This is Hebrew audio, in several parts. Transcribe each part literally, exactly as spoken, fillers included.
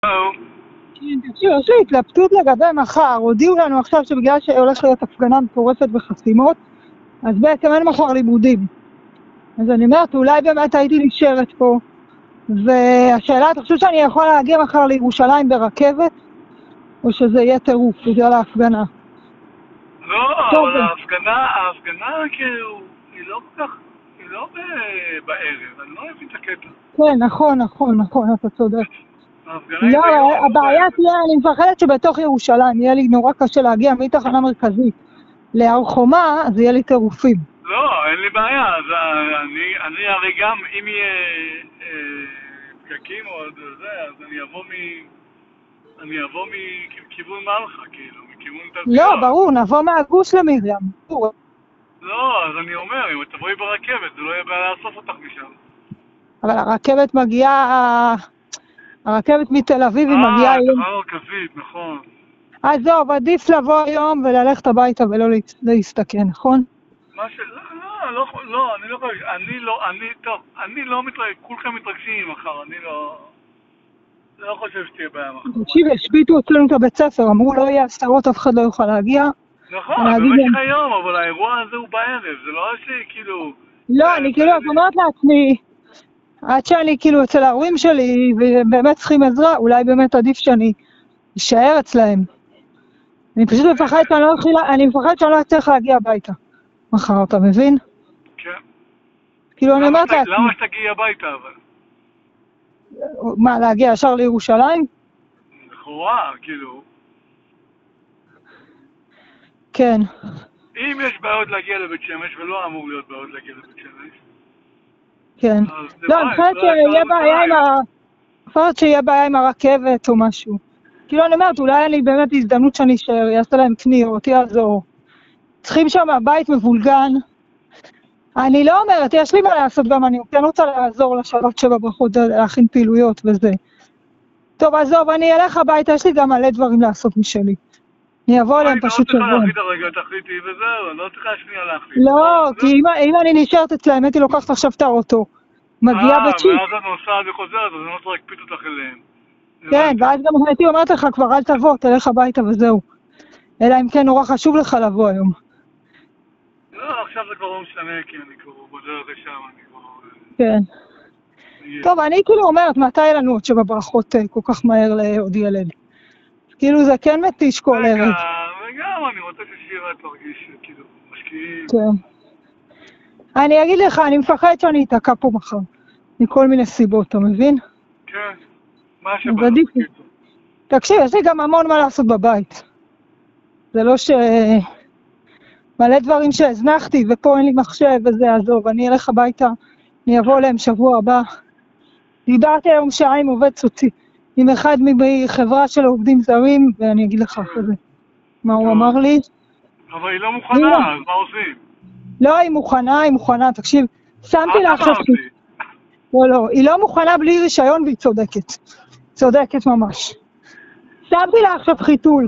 תקשיב, יש לי התלבטות לגבי מחר. הודיעו לנו עכשיו שבגלל שהולך להיות הפגנה מטורפת וחסימות, אז בעצם אין מחר לימודים. אז אני אומרת, אולי באמת הייתי נשארת פה. והשאלה, אתה חושב שאני יכול להגיע מחר לירושלים ברכבת? או שזה יהיה טירוף בגלל ההפגנה? לא, אבל ההפגנה, ההפגנה כאילו, היא לא כל כך, היא לא בערב, אני לא אוהב את הקטע. כן, נכון, נכון, נכון, אתה צודק. לא, הבעיה תהיה, אני מפחדת שבתוך ירושלים יהיה לי נורא קשה להגיע מתחנה מרכזית להר חומה, אז יהיה לי טירופים. לא, אין לי בעיה, אז אני, אני הרי גם, אם יהיה פקקים או זה, אז אני אבוא מ... אני אבוא מכיוון מלחה, כאילו, מכיוון תלפיות. לא, ברור, נבוא מהגוש למרים. לא, אז אני אומר, אם תבואי ברכבת, זה לא יהיה בעיה לאסוף אותך משם. אבל הרכבת מגיעה, הרכבת מתל אביב היא מגיעה... אה, תחנה מרכזית, נכון. עזוב, עדיף לבוא היום וללכת הביתה ולא להסתכן, נכון? מה ש... לא, לא, לא, אני לא חושב, אני לא, אני, טוב, אני לא מתרגש, כולכם מתרגשים מחר, אני לא... לא חושב שתהיה בעיה מחר. תקשיב, השביתו אצלנו את הבית ספר, אמרו לא יהיה הסתרות, אף אחד לא יוכל להגיע. נכון, במשך היום, אבל האירוע הזה הוא בערב, זה לא שכאילו... לא, אני כאילו, את אומרת לעצמי, עד שאני כאילו אצל ההורים שלי, ובאמת צריכים עזרה, אולי באמת עדיף שאני אשאר אצלהם. אני פשוט מפחדת שאני לא אתחיל, אני מפחדת שאני לא אצליח להגיע הביתה מחר, אתה מבין? כן. כאילו אני אומרת לעצמי... למה שתגיעי הביתה אבל? מה, להגיע ישר לירושלים? לכאורה, כאילו. כן. אם יש בעיות להגיע לבית שמש, ולא אמור להיות בעיות להגיע לבית שמש. כן. לא, אני חושבת שיהיה בעיה עם ה... אני חושבת שיהיה בעיה עם הרכבת או משהו. כאילו אני אומרת, אולי אני באמת הזדמנות שאני אשאר, יעשה להם קניות, יעזור. צריכים שם הבית מבולגן. אני לא אומרת, יש לי מה לעשות גם, אני כן רוצה לעזור לשלוט שבברכות, להכין פעילויות וזה. טוב, עזוב, אני אלך הביתה, יש לי גם מלא דברים לעשות משלי. אני אבוא אליהם פשוט שבוע. לא צריכה להחליט הרגע, תחליטי וזהו, לא צריכה שנייה להחליט. לא, כי אם אני נשארת אצלהם, הייתי לוקחת עכשיו את האוטו. מגיעה בצ'יפ. אה, ואז את נוסעת וחוזרת, אז אני לא צריך להקפיד אותך אליהם. כן, ואז גם הייתי אומרת לך, כבר אל תבוא, תלך הביתה וזהו. אלא אם כן נורא חשוב לך לבוא היום. לא, עכשיו זה כבר לא משנה, כי אני כבר בדרך לשם, אני כבר... כן. טוב, אני כאילו אומרת, מתי לנו עוד שבברכות כל כך מהר לעוד ילד? כאילו זה כן מתיש כל ערב. רגע, וגם אני רוצה ששירה תרגיש, כאילו, משקיעים. כן. אני אגיד לך, אני מפחד שאני אתעקע פה מחר. מכל מיני סיבות, אתה מבין? כן. מה שבא לך בקיצור? תקשיב, יש לי גם המון מה לעשות בבית. זה לא ש... מלא דברים שהזנחתי, ופה אין לי מחשב וזה, עזוב, אני אלך הביתה, אני אבוא אליהם שבוע הבא. דיברתי היום שעה עם עובד סוצי, עם אחד מחברה של עובדים זרים, ואני אגיד לך כזה. מה הוא אמר לי? אבל היא לא מוכנה, אז מה עושים? לא, היא מוכנה, היא מוכנה, תקשיב, שמתי לה עכשיו... לא, לא, היא לא מוכנה בלי רישיון והיא צודקת. צודקת ממש. שמתי לה עכשיו חיתול.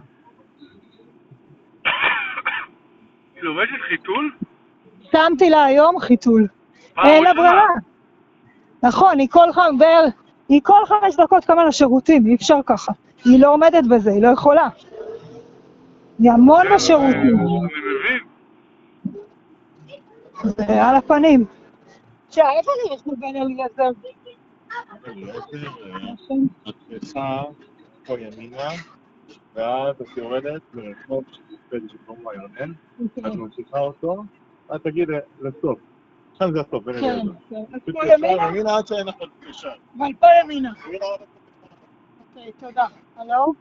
היא לובשת חיתול? שמתי לה היום חיתול. אין לה ברירה. נכון, היא כל חבר, היא כל חמש דקות כמה לשירותים, אי אפשר ככה. היא לא עומדת בזה, היא לא יכולה. היא המון בשירותים. אני מבין. זה על הפנים. שעה, איפה לי יש מבין אליעזר? את צריכה פה ימינה, ואז את יורדת לרחוב שתפקד שקוראים לה ירדן, את ממשיכה אותו, את תגיד לסוף. עכשיו זה הסוף, בין אליעזר. כן, כן. אז פה ימינה? ימינה עד שאין לך פגישה. אבל פה ימינה. אוקיי, תודה. הלו?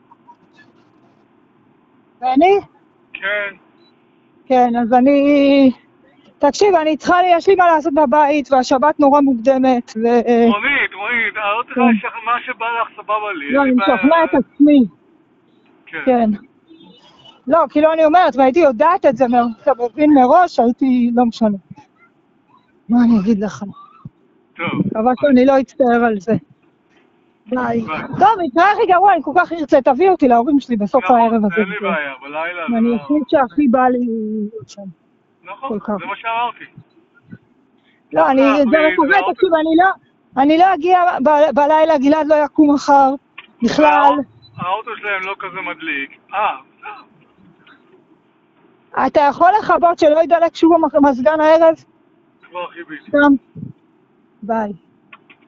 ואני? כן. כן, אז אני... תקשיב, אני צריכה לי, יש לי מה לעשות בבית, והשבת נורא מוקדמת, ו... רונית, רונית, אני לא צריכה לשכנע מה שבא לך סבבה לי. לא, אני משכנע את עצמי. כן. לא, כאילו אני אומרת, והייתי יודעת את זה, אתה מבין מראש, הייתי לא משנה. מה אני אגיד לך? טוב. אבל שאני לא אצטער על זה. ביי. טוב, מתראה הכי גרוע, אני כל כך ארצה, תביא אותי להורים שלי בסוף הערב הזה. אין לי בעיה, בלילה זה לא... ואני אחליט שהכי בא לי להיות שם. נכון, זה מה שאמרתי. לא, אני, זה מקווה, תקשיב, אני לא, אני לא אגיע בלילה, גלעד לא יקום מחר, בכלל. האוטו שלהם לא כזה מדליק. אה, אתה יכול לכבות שלא ידלק שוב המזגן הערב? כבר חיביתי. סתם. ביי.